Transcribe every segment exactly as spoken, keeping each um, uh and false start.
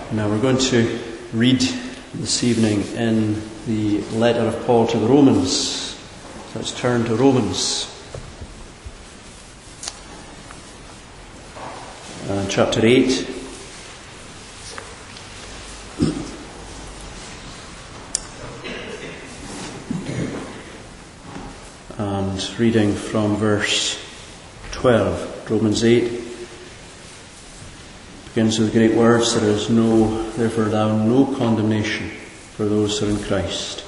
Now we're going to read this evening in the letter of Paul to the Romans. So let's turn to Romans. Uh, chapter eight. And reading from verse twelve. Romans eight. Begins with the great words, there is no, therefore now no condemnation for those who are in Christ.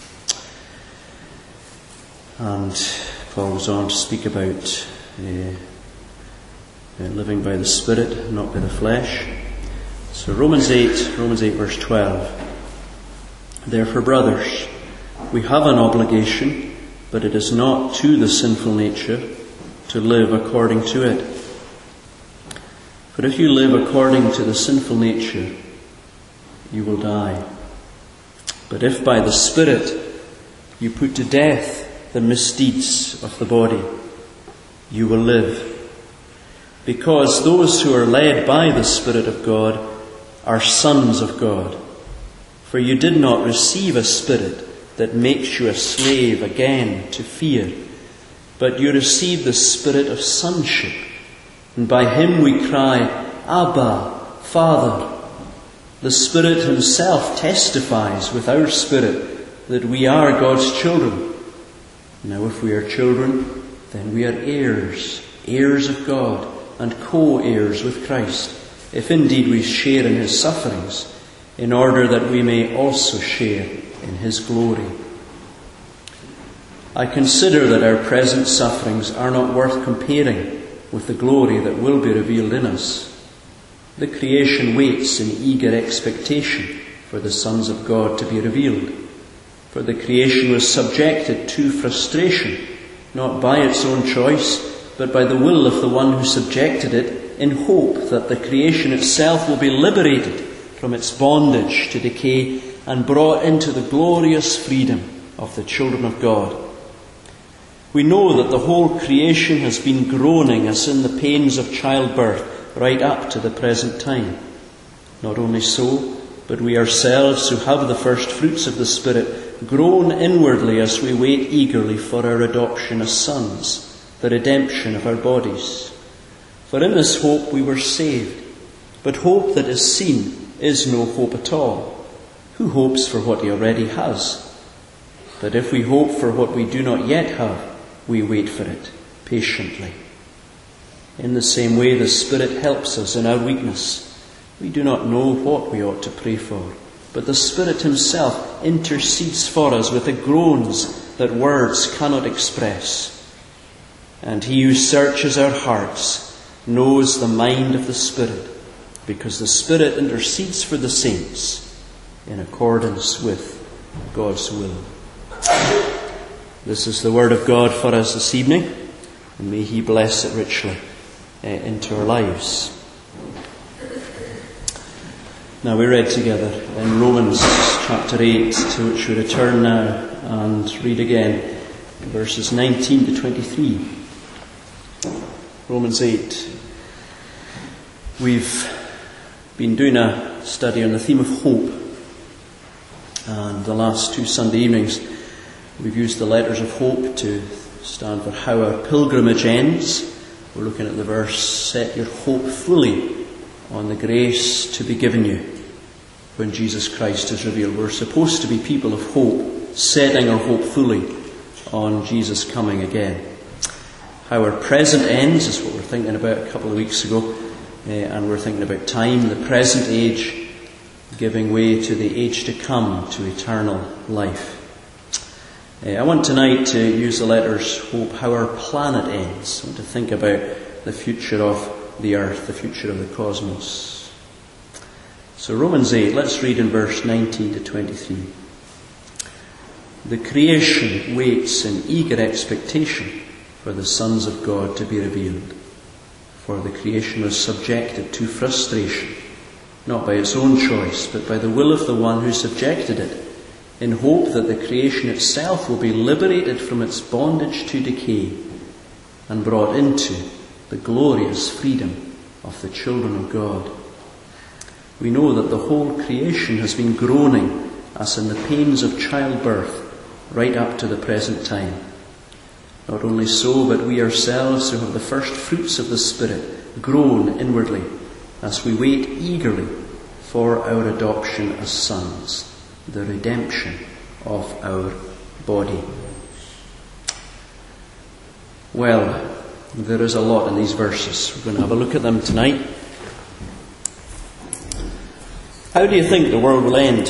And Paul goes on to speak about uh, uh, living by the Spirit, not by the flesh. So Romans eight, Romans eight verse twelve. Therefore, brothers, we have an obligation, but it is not to the sinful nature to live according to it. For if you live according to the sinful nature, you will die. But if by the Spirit you put to death the misdeeds of the body, you will live. Because those who are led by the Spirit of God are sons of God. For you did not receive a spirit that makes you a slave again to fear, but you received the spirit of sonship. And by him we cry, Abba, Father. The Spirit himself testifies with our spirit that we are God's children. Now if we are children, then we are heirs, heirs of God, and co-heirs with Christ, if indeed we share in his sufferings, in order that we may also share in his glory. I consider that our present sufferings are not worth comparing with the glory that will be revealed in us. The creation waits in eager expectation for the sons of God to be revealed. For the creation was subjected to frustration, not by its own choice, but by the will of the one who subjected it, in hope that the creation itself will be liberated from its bondage to decay and brought into the glorious freedom of the children of God. We know that the whole creation has been groaning as in the pains of childbirth right up to the present time. Not only so, but we ourselves who have the first fruits of the Spirit groan inwardly as we wait eagerly for our adoption as sons, the redemption of our bodies. For in this hope we were saved. But hope that is seen is no hope at all. Who hopes for what he already has? But if we hope for what we do not yet have, we wait for it patiently. In the same way, the Spirit helps us in our weakness. We do not know what we ought to pray for, but the Spirit himself intercedes for us with the groans that words cannot express. And he who searches our hearts knows the mind of the Spirit, because the Spirit intercedes for the saints in accordance with God's will. This is the word of God for us this evening, and may he bless it richly uh, into our lives. Now we read together in Romans chapter eight, to which we return now and read again verses nineteen to twenty-three. Romans eight. We've been doing a study on the theme of hope, and the last two Sunday evenings we've used the letters of hope to stand for how our pilgrimage ends. We're looking at the verse, set your hope fully on the grace to be given you when Jesus Christ is revealed. We're supposed to be people of hope, setting our hope fully on Jesus coming again. How our present ends is what we're thinking about a couple of weeks ago, uh, and we're thinking about time, the present age, giving way to the age to come, to eternal life. Uh, I want tonight to use the letters hope, how our planet ends. I want to think about the future of the earth, the future of the cosmos. So Romans eight, let's read in verse nineteen to twenty-three. The creation waits in eager expectation for the sons of God to be revealed. For the creation was subjected to frustration, not by its own choice, but by the will of the one who subjected it, in hope that the creation itself will be liberated from its bondage to decay and brought into the glorious freedom of the children of God. We know that the whole creation has been groaning as in the pains of childbirth right up to the present time. Not only so, but we ourselves who have the first fruits of the Spirit groan inwardly as we wait eagerly for our adoption as sons, the redemption of our body. Well, there is a lot in these verses. We're going to have a look at them tonight. How do you think the world will end?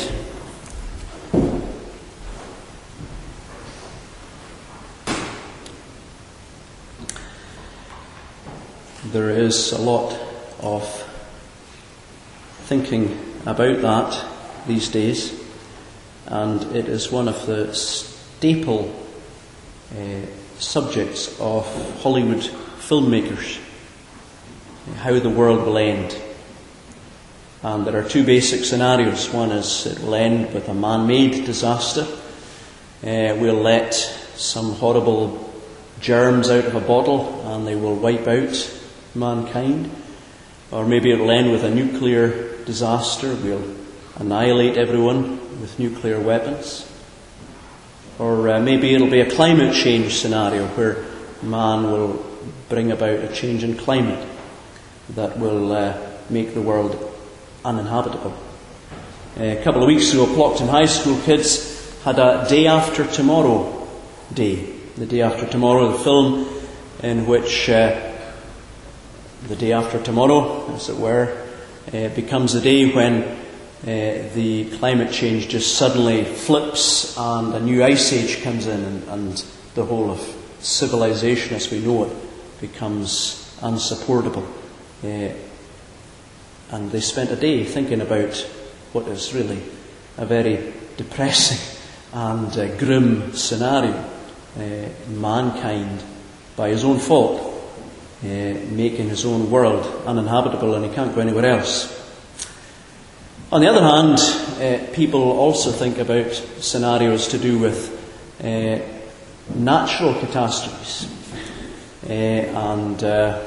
There is a lot of thinking about that these days, and it is one of the staple uh, subjects of Hollywood filmmakers, how the world will end. And there are two basic scenarios. One is it will end with a man-made disaster. Uh, we'll let some horrible germs out of a bottle and they will wipe out mankind. Or maybe it will end with a nuclear disaster. We'll annihilate everyone with nuclear weapons. Or uh, maybe it'll be a climate change scenario where man will bring about a change in climate that will uh, make the world uninhabitable. Uh, a couple of weeks ago, Plockton High School kids had a Day After Tomorrow day. The Day After Tomorrow, the film in which uh, the day after tomorrow, as it were, uh, becomes a day when Uh, the climate change just suddenly flips and a new ice age comes in, and, and the whole of civilization as we know it becomes unsupportable. Uh, and they spent a day thinking about what is really a very depressing and uh, grim scenario. Uh, mankind, by his own fault, uh, making his own world uninhabitable, and he can't go anywhere else. On the other hand, uh, people also think about scenarios to do with uh, natural catastrophes. Uh, and uh,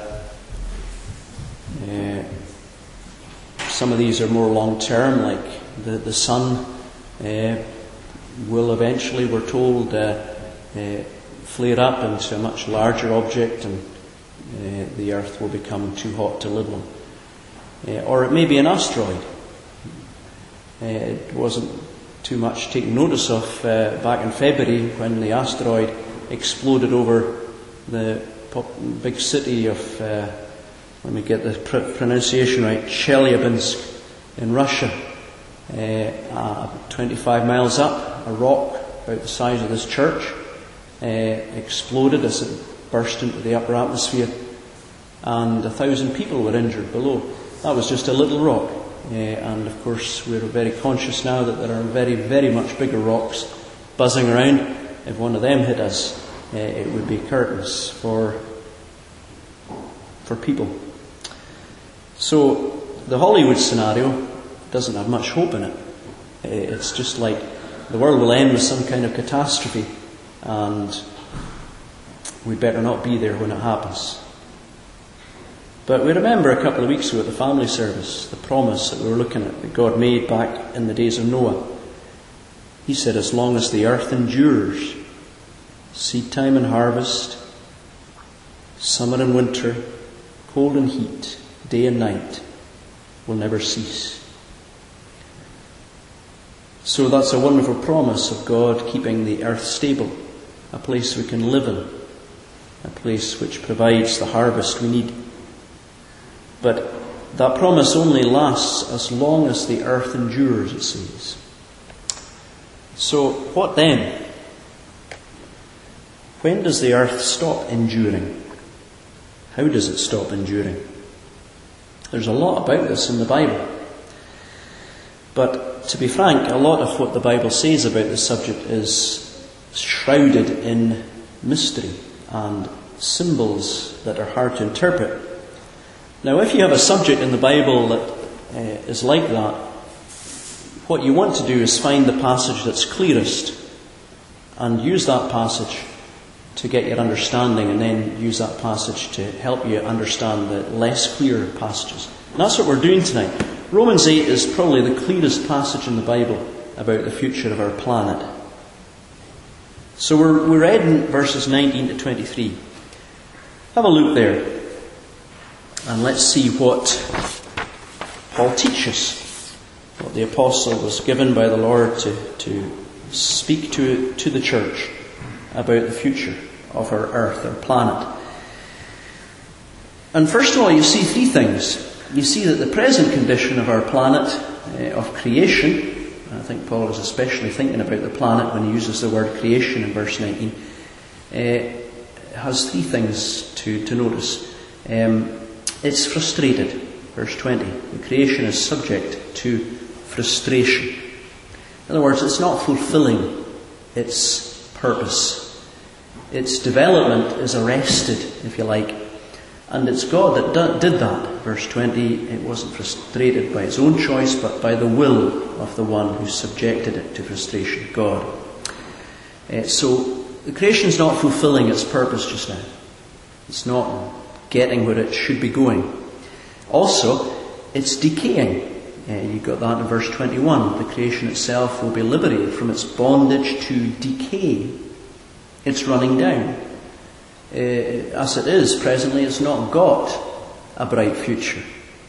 uh, some of these are more long-term, like the, the sun uh, will eventually, we're told, uh, uh, flare up into a much larger object, and uh, the earth will become too hot to live on. Uh, or it may be an asteroid. Uh, it wasn't too much taken notice of uh, back in February when the asteroid exploded over the pop- big city of, uh, let me get the pr- pronunciation right, Chelyabinsk in Russia. Uh, uh, twenty-five miles up, a rock about the size of this church uh, exploded as it burst into the upper atmosphere, and a thousand people were injured below. That was just a little rock. Uh, and of course we're very conscious now that there are very, very much bigger rocks buzzing around. If one of them hit us, uh, it would be curtains for for people. So the Hollywood scenario doesn't have much hope in it. Uh, it's just like the world will end with some kind of catastrophe, and we'd better not be there when it happens. But we remember a couple of weeks ago at the family service, the promise that we were looking at, that God made back in the days of Noah. He said, as long as the earth endures, seed time and harvest, summer and winter, cold and heat, day and night, will never cease. So that's a wonderful promise of God keeping the earth stable, a place we can live in, a place which provides the harvest we need. But that promise only lasts as long as the earth endures, it says. So what then? When does the earth stop enduring? How does it stop enduring? There's a lot about this in the Bible. But to be frank, a lot of what the Bible says about this subject is shrouded in mystery and symbols that are hard to interpret. Now, if you have a subject in the Bible that uh, is like that, what you want to do is find the passage that's clearest and use that passage to get your understanding, and then use that passage to help you understand the less clear passages. And that's what we're doing tonight. Romans eight is probably the clearest passage in the Bible about the future of our planet. So we're, we're read in verses nineteen to twenty-three. Have a look there, and let's see what Paul teaches, what the apostle was given by the Lord to, to speak to, to the church about the future of our earth, our planet. And first of all, you see three things. You see that the present condition of our planet, uh, of creation, I think Paul is especially thinking about the planet when he uses the word creation in verse nineteen, uh, has three things to, to notice. Um, it's frustrated, verse twenty. The creation is subject to frustration. In other words, it's not fulfilling its purpose. Its development is arrested, if you like. And it's God that do, did that. Verse twenty, it wasn't frustrated by its own choice, but by the will of the one who subjected it to frustration, God. Uh, so, the creation is not fulfilling its purpose just now. It's not getting where it should be going. Also, it's decaying. Uh, you got that in verse twenty-one. The creation itself will be liberated from its bondage to decay. It's running down. Uh, as it is presently, it's not got a bright future.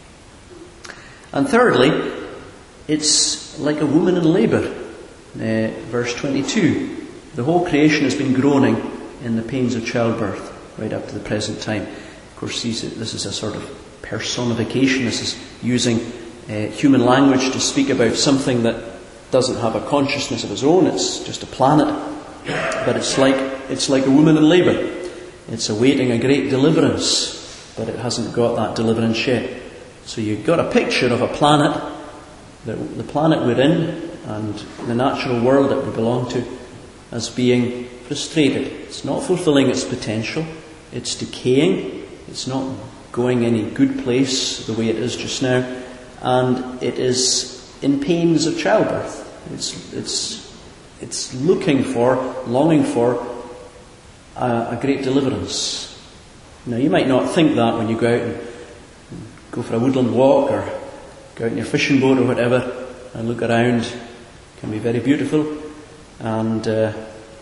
And thirdly, it's like a woman in labour. Uh, verse twenty-two. The whole creation has been groaning in the pains of childbirth right up to the present time. Of course, these, this is a sort of personification. This is using uh, human language to speak about something that doesn't have a consciousness of its own. It's just a planet. But it's like it's like a woman in labour. It's awaiting a great deliverance, but it hasn't got that deliverance yet. So you've got a picture of a planet, the, the planet we're in, and the natural world that we belong to, as being frustrated. It's not fulfilling its potential. It's decaying. It's not going any good place the way it is just now. And it is in pains of childbirth. It's, it's, it's looking for, longing for a, a great deliverance. Now, you might not think that when you go out and go for a woodland walk or go out in your fishing boat or whatever and look around. It can be very beautiful and uh,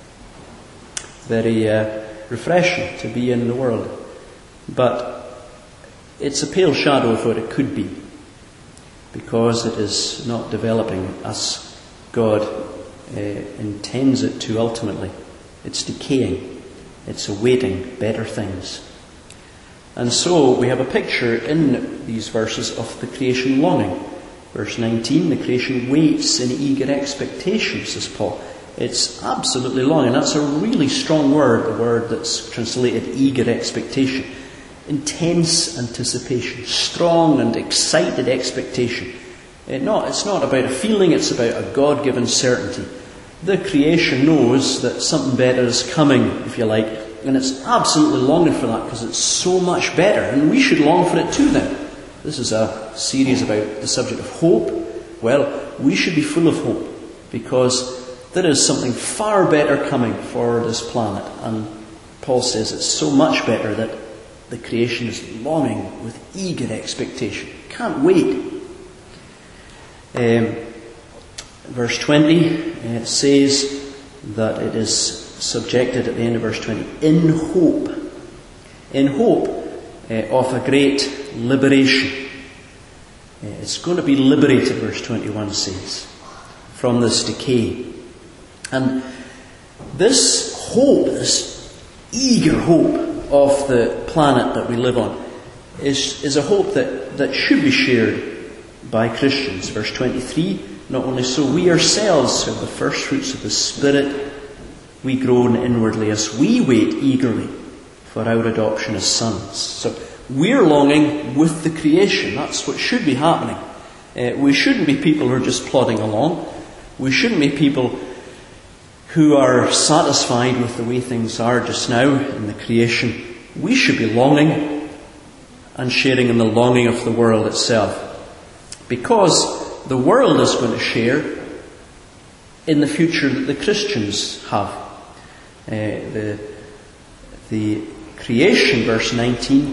very uh, refreshing to be in the world. But it's a pale shadow of what it could be, because it is not developing as God uh, intends it to ultimately. It's decaying. It's awaiting better things. And so we have a picture in these verses of the creation longing. Verse nineteen, the creation waits in eager expectation, says Paul. It's absolutely longing. That's a really strong word, the word that's translated eager expectation. Intense anticipation, strong and excited expectation. It not, it's not about a feeling, it's about a God-given certainty. The creation knows that something better is coming, if you like, and it's absolutely longing for that because it's so much better, and we should long for it too then. This is a series about the subject of hope. Well, we should be full of hope because there is something far better coming for this planet, and Paul says it's so much better that the creation is longing with eager expectation. Can't wait. Um, verse twenty, it says that it is subjected at the end of verse twenty, in hope. In hope uh, of a great liberation. Uh, it's going to be liberated, verse twenty-one says, from this decay. And this hope, this eager hope of the planet that we live on is, is a hope that, that should be shared by Christians. Verse twenty-three, not only so, we ourselves have the first fruits of the Spirit, we groan inwardly as we wait eagerly for our adoption as sons. So we're longing with the creation. That's what should be happening. Uh, we shouldn't be people who are just plodding along. We shouldn't be people who are satisfied with the way things are just now in the creation. We should be longing and sharing in the longing of the world itself. Because the world is going to share in the future that the Christians have. Uh, the, the creation, verse nineteen,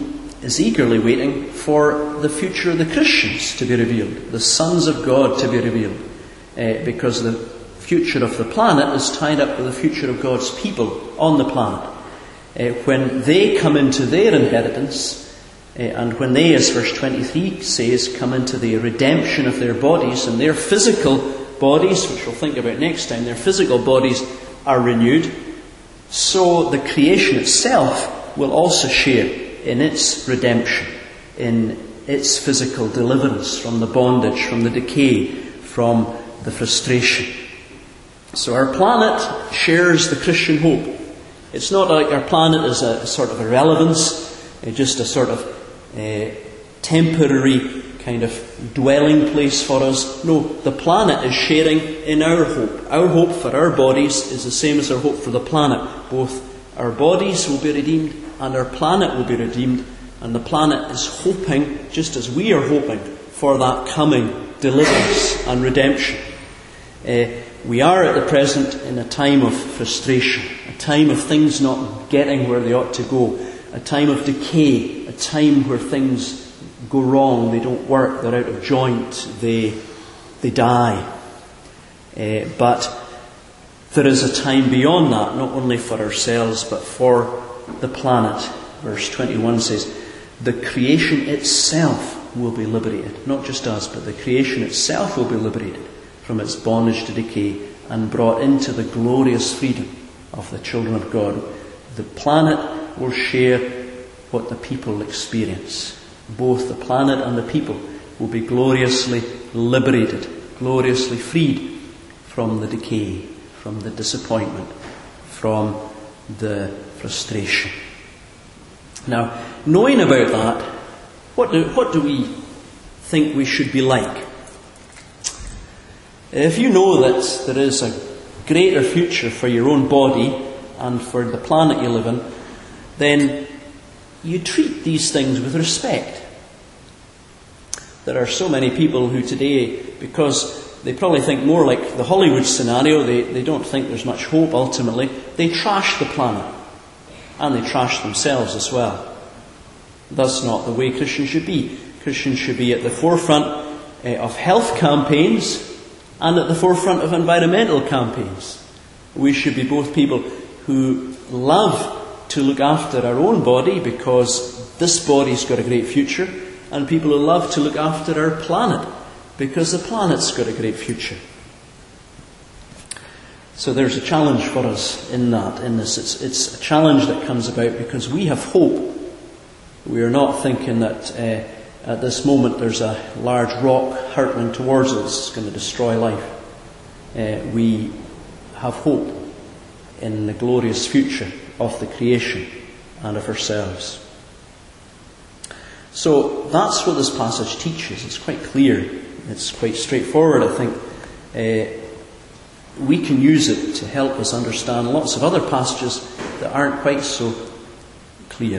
is eagerly waiting for the future of the Christians to be revealed, the sons of God to be revealed, uh, because the future of the planet is tied up with the future of God's people on the planet. Uh, when they come into their inheritance, uh, and when they, as verse twenty-three says, come into the redemption of their bodies, and their physical bodies, which we'll think about next time, their physical bodies are renewed, so the creation itself will also share in its redemption, in its physical deliverance from the bondage, from the decay, from the frustration. So our planet shares the Christian hope. It's not like our planet is a, a sort of irrelevance, uh, just a sort of uh, temporary kind of dwelling place for us. No, the planet is sharing in our hope. Our hope for our bodies is the same as our hope for the planet. Both our bodies will be redeemed and our planet will be redeemed. And the planet is hoping, just as we are hoping, for that coming deliverance and redemption. Uh, we are at the present in a time of frustration, a time of things not getting where they ought to go, a time of decay, a time where things go wrong, they don't work, they're out of joint, they they die. Uh, but there is a time beyond that, not only for ourselves but for the planet. Verse twenty-one says, the creation itself will be liberated. Not just us, but the creation itself will be liberated from its bondage to decay and brought into the glorious freedom of the children of God. The planet will share what the people experience. Both the planet and the people will be gloriously liberated, gloriously freed from the decay, from the disappointment, from the frustration. Now, knowing about that, what do, what do we think we should be like? If you know that there is a greater future for your own body and for the planet you live in, then you treat these things with respect. There are so many people who today, because they probably think more like the Hollywood scenario, they, they don't think there's much hope ultimately, they trash the planet. And they trash themselves as well. That's not the way Christians should be. Christians should be at the forefront uh, of health campaigns and at the forefront of environmental campaigns. We should be both people who love to look after our own body because this body's got a great future, and people who love to look after our planet because the planet's got a great future. So there's a challenge for us in that, in this. It's, it's a challenge that comes about because we have hope. We are not thinking that uh, at this moment there's a large rock hurtling towards us, it's going to destroy life. Uh, we have hope in the glorious future of the creation and of ourselves. So that's what this passage teaches. It's quite clear. It's quite straightforward, I think. Uh, we can use it to help us understand lots of other passages that aren't quite so clear.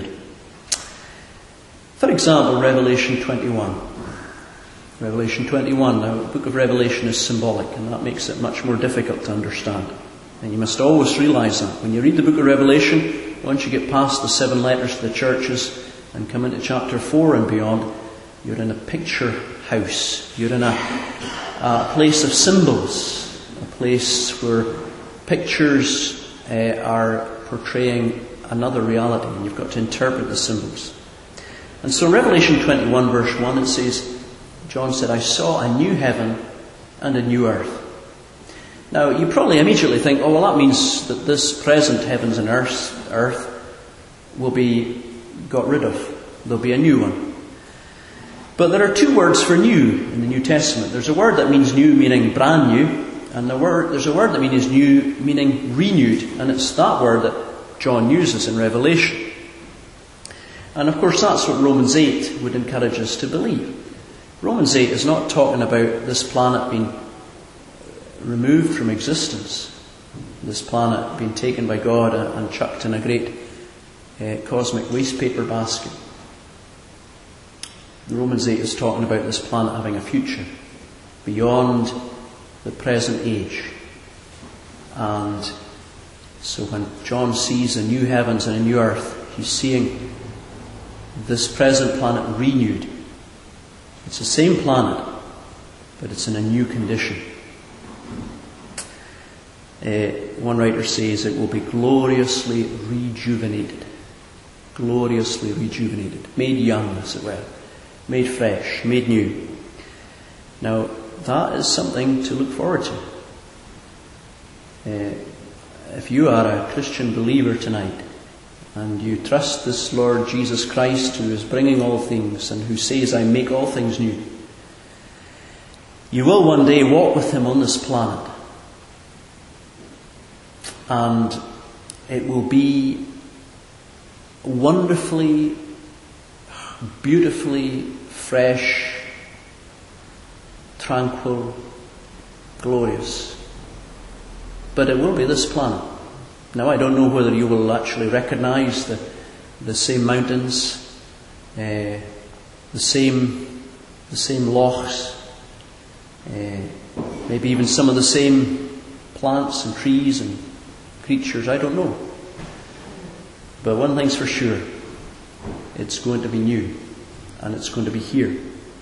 For example, Revelation twenty-one. Revelation twenty-one. Now, the book of Revelation is symbolic, and that makes it much more difficult to understand. And you must always realise that. When you read the book of Revelation, once you get past the seven letters to the churches and come into chapter four and beyond, you're in a picture house. You're in a, a place of symbols. A place where pictures uh, are portraying another reality, and you've got to interpret the symbols. And so in Revelation twenty-one verse one it says, John said, I saw a new heaven and a new earth. Now you probably immediately think, oh well, that means that this present heavens and earth, earth will be got rid of. There'll be a new one. But there are two words for new in the New Testament. There's a word that means new, meaning brand new. And the word, there's a word that means new, meaning renewed. And it's that word that John uses in Revelation. And of course that's what Romans eight would encourage us to believe. Romans eight is not talking about this planet being removed from existence. This planet being taken by God and chucked in a great uh, cosmic wastepaper basket. Romans eight is talking about this planet having a future beyond the present age. And so when John sees a new heavens and a new earth, he's seeing this present planet renewed. It's the same planet, but it's in a new condition. Uh, one writer says it will be gloriously rejuvenated. Gloriously rejuvenated. Made young, as it were. Made fresh. Made new. Now, that is something to look forward to. Uh, if you are a Christian believer tonight, and you trust this Lord Jesus Christ, who is bringing all things, and who says, I make all things new, you will one day walk with Him on this planet. And it will be wonderfully, beautifully fresh, tranquil, glorious. But it will be this planet. Now, I don't know whether you will actually recognize the, the same mountains, uh, the same the same lochs, uh, maybe even some of the same plants and trees and creatures. I don't know. But one thing's for sure, it's going to be new, and it's going to be here.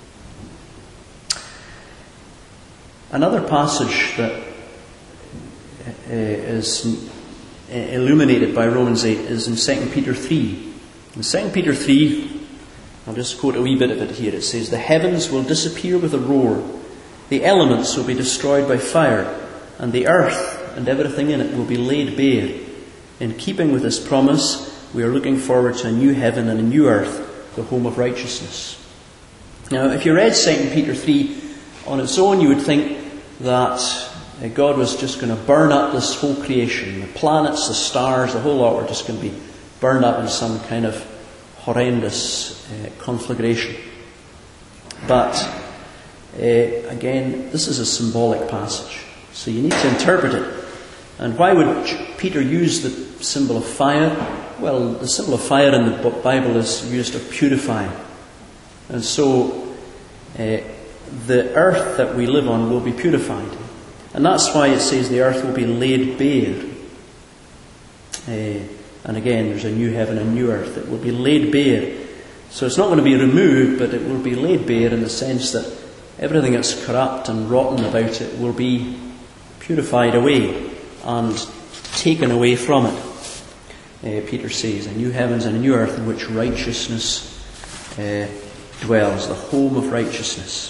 Another passage that uh, is illuminated by Romans eight is in Second Peter three. In Second Peter three, I'll just quote a wee bit of it here. It says, the heavens will disappear with a roar, the elements will be destroyed by fire, and the earth and everything in it will be laid bare. In keeping with this promise, we are looking forward to a new heaven and a new earth, the home of righteousness. Now, if you read Second Peter three on its own, you would think that God was just going to burn up this whole creation. The planets, the stars, the whole lot were just going to be burned up in some kind of horrendous uh, conflagration. But, uh, again, this is a symbolic passage. So you need to interpret it. And why would Peter use the symbol of fire? Well, the symbol of fire in the Bible is used of purifying. And so, uh, the earth that we live on will be purified. And that's why it says the earth will be laid bare. Uh, and again, there's a new heaven and new earth. It will be laid bare. So it's not going to be removed, but it will be laid bare in the sense that everything that's corrupt and rotten about it will be purified away and taken away from it. Uh, Peter says, a new heavens and a new earth in which righteousness uh, dwells, the home of righteousness.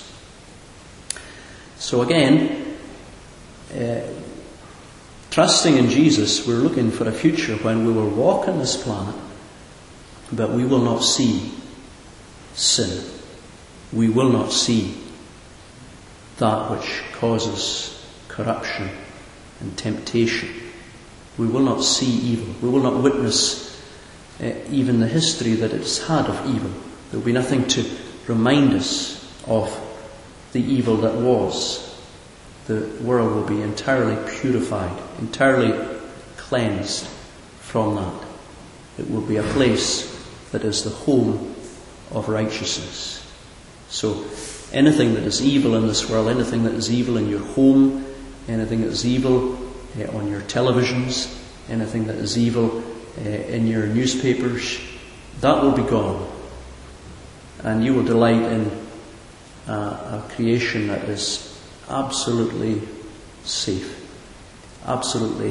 So again, Uh, trusting in Jesus, we're looking for a future when we will walk on this planet, but we will not see sin. We will not see that which causes corruption and temptation. We will not see evil. We will not witness uh, even the history that it's had of evil. There will be nothing to remind us of the evil that was. The world will be entirely purified, entirely cleansed from that. It will be a place that is the home of righteousness. So anything that is evil in this world, anything that is evil in your home, anything that is evil uh, on your televisions, anything that is evil uh, in your newspapers, that will be gone. And you will delight in uh, a creation that is absolutely safe, absolutely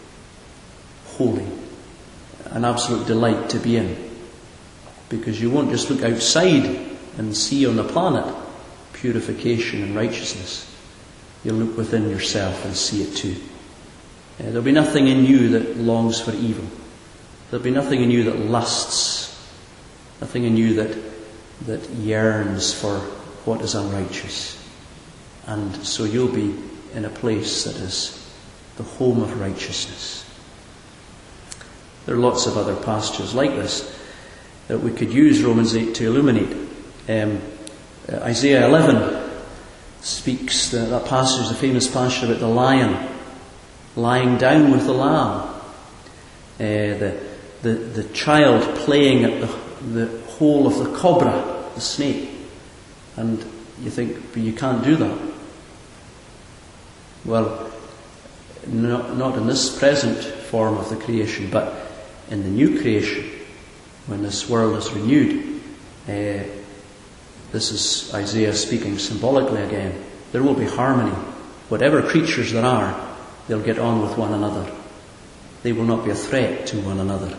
holy, an absolute delight to be in. Because you won't just look outside and see on the planet purification and righteousness. You'll look within yourself and see it too. Uh, there'll be nothing in you that longs for evil. There'll be nothing in you that lusts, nothing in you that that yearns for what is unrighteous. And so you'll be in a place that is the home of righteousness. There are lots of other passages like this that we could use Romans eight to illuminate. Um, Isaiah eleven speaks, the, that passage, the famous passage about the lion lying down with the lamb. Uh, the, the, the child playing at the, the hole of the cobra, the snake. And you think, but you can't do that. Well, not, not in this present form of the creation, but in the new creation, when this world is renewed, Uh, this is Isaiah speaking symbolically again. There will be harmony. Whatever creatures there are, they'll get on with one another. They will not be a threat to one another.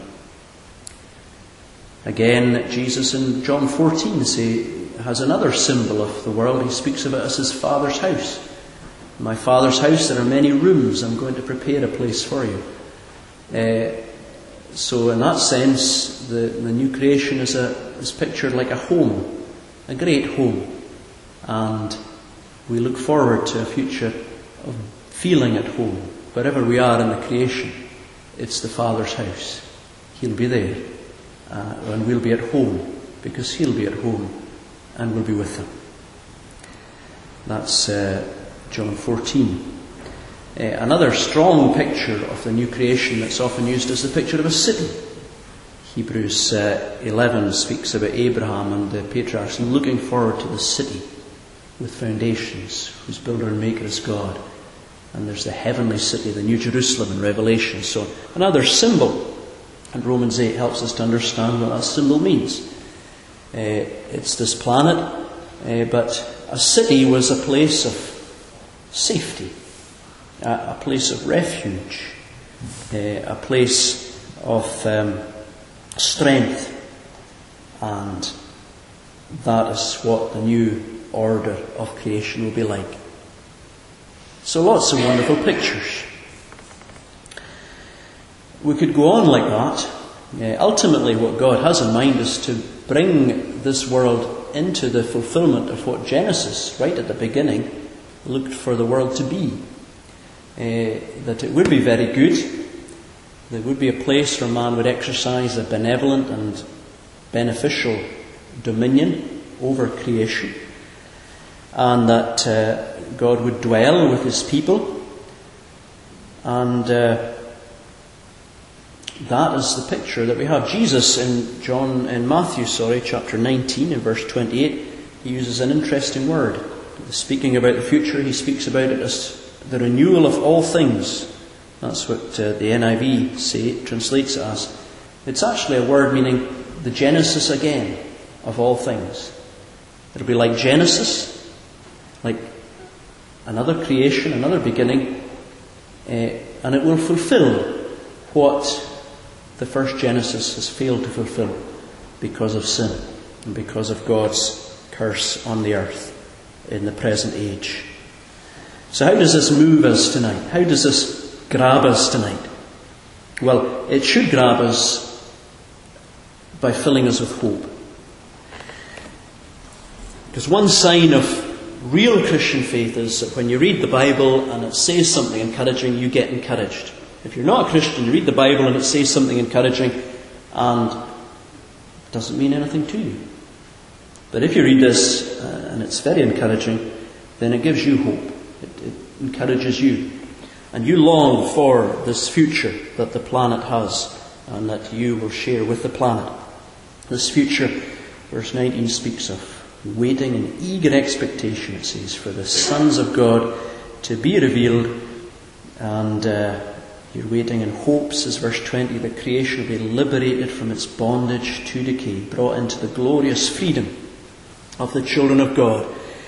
Again, Jesus in John fourteen say, has another symbol of the world. He speaks of it as his Father's house. In my Father's house there are many rooms. I'm going to prepare a place for you. Uh, so in that sense, the, the new creation is, a, is pictured like a home, a great home. And we look forward to a future of feeling at home. Wherever we are in the creation, it's the Father's house. He'll be there. Uh, and we'll be at home, because He'll be at home and we'll be with Him. That's uh, John fourteen. Uh, another strong picture of the new creation that's often used is the picture of a city. Hebrews uh, eleven speaks about Abraham and the patriarchs looking forward to the city with foundations, whose builder and maker is God. And there's the heavenly city, the New Jerusalem in Revelation. So another symbol. And Romans eight helps us to understand what that symbol means. Uh, it's this planet, uh, but a city was a place of safety, a, a place of refuge, uh, a place of um, strength. And that is what the new order of creation will be like. So lots of wonderful pictures. We could go on like that. Uh, ultimately, what God has in mind is to bring this world into the fulfillment of what Genesis, right at the beginning, looked for the world to be. Uh, that it would be very good. There would be a place where man would exercise a benevolent and beneficial dominion over creation. And that uh, God would dwell with His people. And Uh, That is the picture that we have. Jesus in John, in Matthew, sorry, chapter nineteen, in verse twenty-eight, he uses an interesting word. Speaking about the future, he speaks about it as the renewal of all things. That's what uh, the N I V say, translates it as. It's actually a word meaning the genesis again of all things. It'll be like Genesis, like another creation, another beginning, uh, and it will fulfill what the first Genesis has failed to fulfill because of sin and because of God's curse on the earth in the present age. So how does this move us tonight? How does this grab us tonight? Well, it should grab us by filling us with hope. Because one sign of real Christian faith is that when you read the Bible and it says something encouraging, you get encouraged. If you're not a Christian, you read the Bible and it says something encouraging and it doesn't mean anything to you. But if you read this uh, and it's very encouraging, then it gives you hope. It, it encourages you. And you long for this future that the planet has and that you will share with the planet. This future, verse nineteen speaks of waiting in eager expectation, it says, for the sons of God to be revealed. And uh, you're waiting in hope, says verse twenty, that creation will be liberated from its bondage to decay, brought into the glorious freedom of the children of God.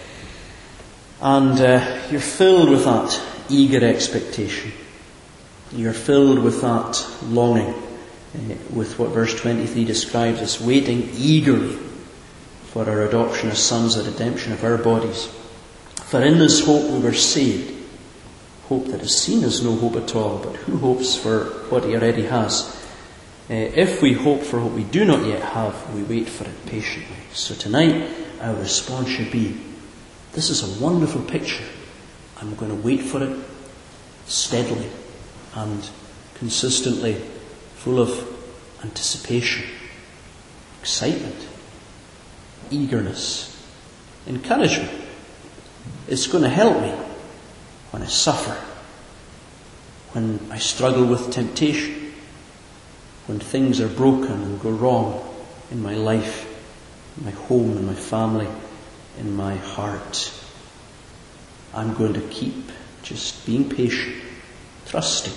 And uh, you're filled with that eager expectation. You're filled with that longing, uh, with what verse twenty-three describes as waiting eagerly for our adoption as sons, the redemption of our bodies. For in this hope we were saved. Hope that is seen as no hope at all, but who hopes for what he already has? Uh, if we hope for what we do not yet have, we wait for it patiently. So tonight, our response should be, this is a wonderful picture. I'm going to wait for it steadily and consistently, full of anticipation, excitement, eagerness, encouragement. It's going to help me when I suffer, when I struggle with temptation, when things are broken and go wrong in my life, in my home, in my family, in my heart. I'm going to keep just being patient, trusting,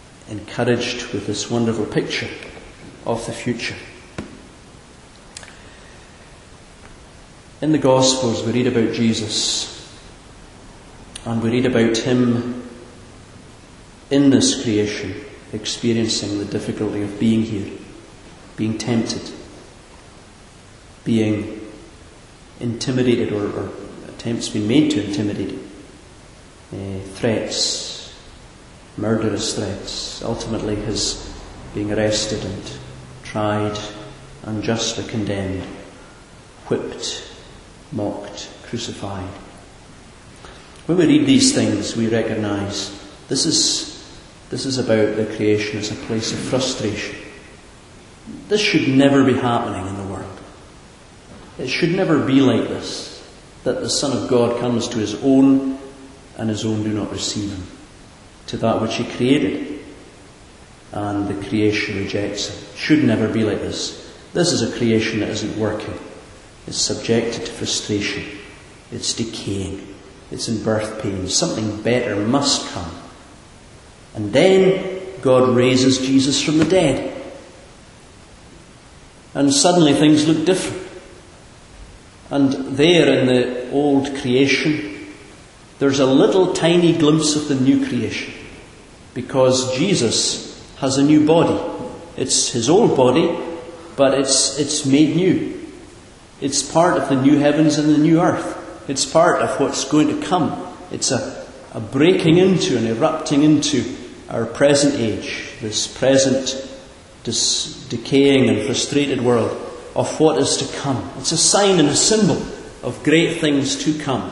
encouraged with this wonderful picture of the future. In the Gospels we read about Jesus, and we read about him in this creation, experiencing the difficulty of being here, being tempted, being intimidated, or, or attempts being made to intimidate him, uh, threats, murderous threats, ultimately his being arrested and tried, unjustly condemned, whipped, mocked, crucified. When we read these things, we recognise this is this is about the creation as a place of frustration. This should never be happening in the world. It should never be like this, that the Son of God comes to his own, and his own do not receive him, to that which he created, and the creation rejects him. It should never be like this. This is a creation that isn't working. It's subjected to frustration. It's decaying. It's in birth pains. Something better must come. And then God raises Jesus from the dead. And suddenly things look different. And there in the old creation, there's a little tiny glimpse of the new creation. Because Jesus has a new body. It's his old body, but it's it's made new. It's part of the new heavens and the new earth. It's part of what's going to come. It's a, a breaking into and erupting into our present age, this present dis- decaying and frustrated world of what is to come. It's a sign and a symbol of great things to come.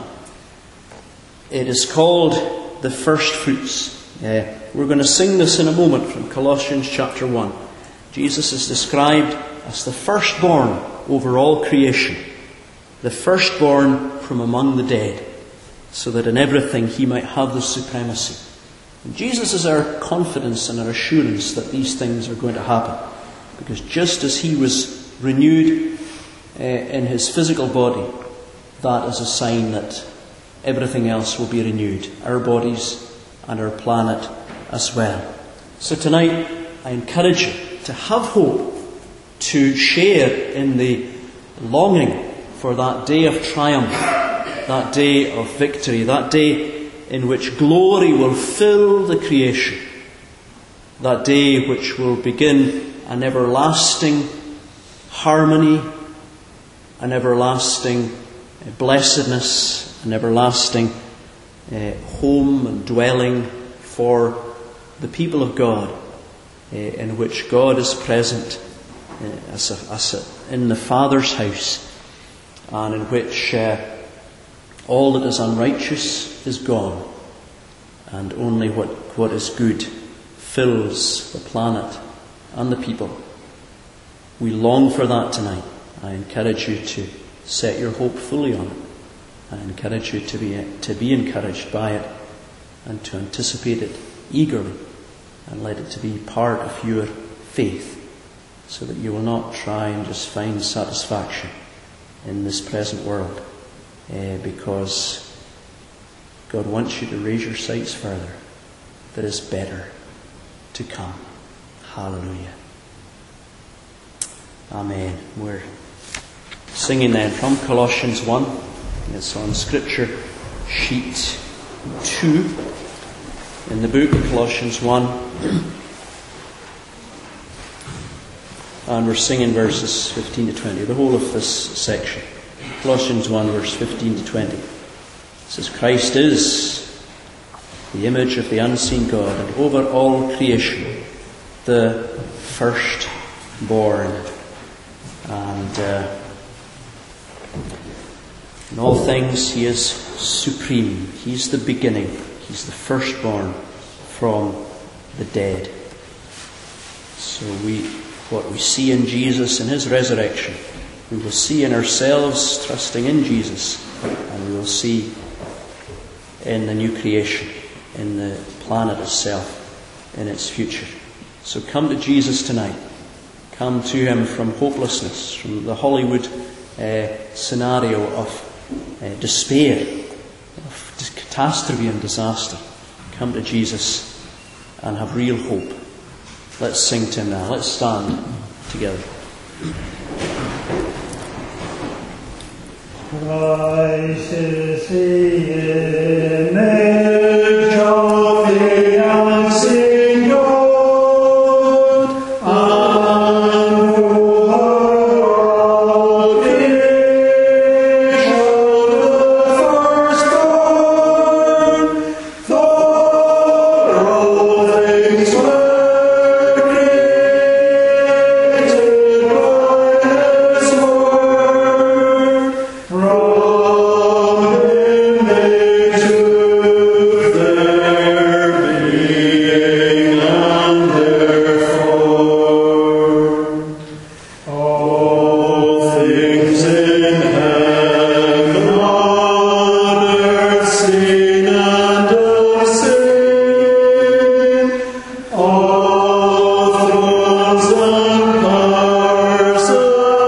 It is called the first fruits. Uh, we're going to sing this in a moment from Colossians chapter one. Jesus is described as the firstborn over all creation, the firstborn from among the dead, so that in everything he might have the supremacy. And Jesus is our confidence and our assurance that these things are going to happen, because just as he was renewed uh, in his physical body, that is a sign that everything else will be renewed, our bodies and our planet as well. So tonight I encourage you to have hope, to share in the longing for that day of triumph, that day of victory, that day in which glory will fill the creation, that day which will begin an everlasting harmony, an everlasting blessedness, an everlasting uh, home and dwelling for the people of God, uh, in which God is present uh, as, a, as a, in the Father's house, and in which uh, all that is unrighteous is gone, and only what, what is good fills the planet and the people. We long for that tonight. I encourage you to set your hope fully on it. I encourage you to be to be encouraged by it and to anticipate it eagerly, and let it to be part of your faith, so that you will not try and just find satisfaction in this present world, uh, because God wants you to raise your sights further. There is better to come. Hallelujah. Amen. We're singing then from Colossians one. It's on Scripture sheet two in the book of Colossians one. And we're singing verses fifteen to twenty, the whole of this section. Colossians one, verse fifteen to twenty. It says, Christ is the image of the unseen God, and over all creation, the firstborn. And uh, in all things he is supreme. He's the beginning. He's the firstborn from the dead. So we, what we see in Jesus in his resurrection, we will see in ourselves trusting in Jesus, and we will see in the new creation, in the planet itself, in its future. So come to Jesus tonight. Come to him from hopelessness, from the Hollywood uh, scenario of uh, despair, of catastrophe and disaster. Come to Jesus and have real hope. Let's sing to him now. Let's stand together. Christ is the image of the unseen God, and ruler of creation, the firstborn, though all things were created by His word. From Him they took their being, and therefore all things in heaven, on earth, seen and unseen, all thrones and powers and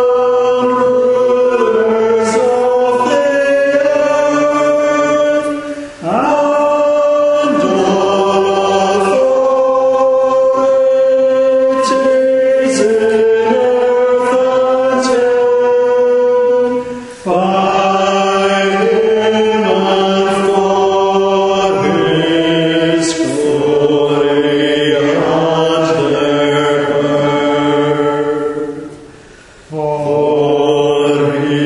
rulers of the earth, and all authorities in earth and heaven, by Him and for His glory and their birth. For He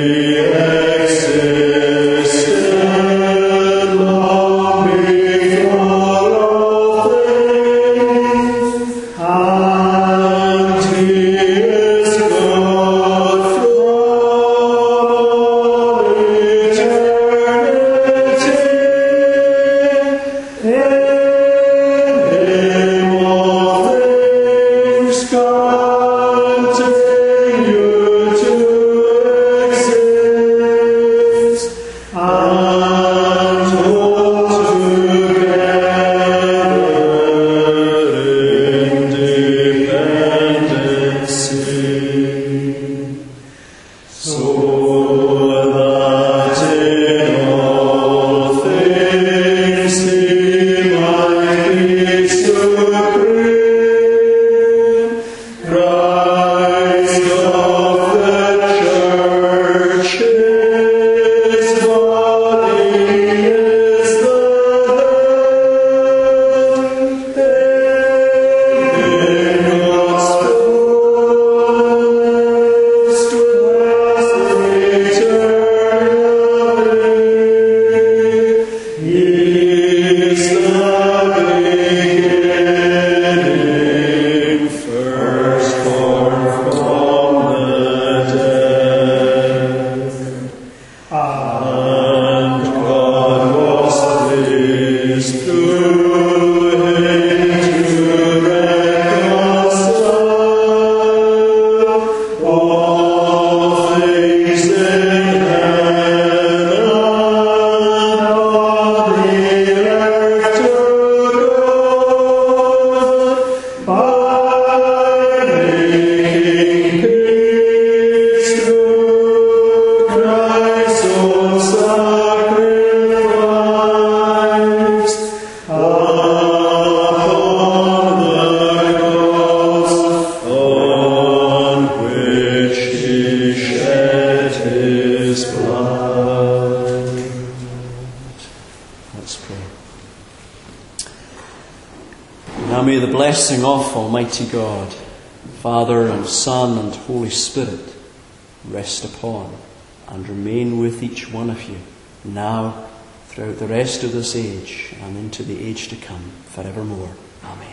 existed long before all things, and He is God from all eternity. In Him all things continue to exist, and hold together in dependency, so that in all things He might be supreme. Christ of the Church, His body is the head. In God's fullness dwells eternally. He is the beginning, firstborn from the dead. And God was pleased through Him to reconcile all things in heaven and on the earth to God, by making peace through Christ's own sacrifice upon the cross, on which He shed His blood. Let's pray. Now may the blessing of Almighty God, Father and Son and Holy Spirit, rest upon and remain with each one of you, now, throughout the rest of this age, and into the age to come, forevermore. Amen.